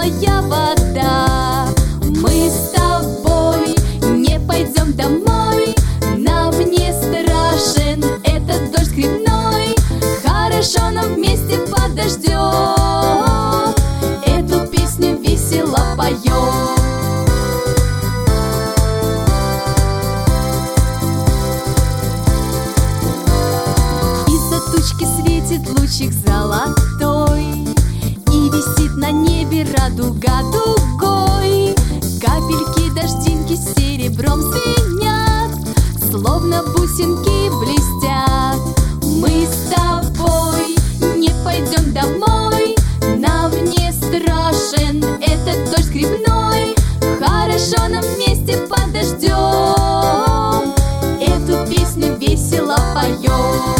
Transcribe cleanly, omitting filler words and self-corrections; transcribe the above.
теплая вода. Мы с тобой не пойдем домой, нам не страшен этот дождь скрипной. Хорошо нам вместе подождем, эту песню весело поем. Из-за тучки светит лучик золотой, и висит на небе радуга дугой. Капельки дождинки серебром звенят, словно бусинки блестят. Мы с тобой не пойдем домой, нам не страшен этот дождь скрипной. Хорошо нам вместе подождем, эту песню весело поем.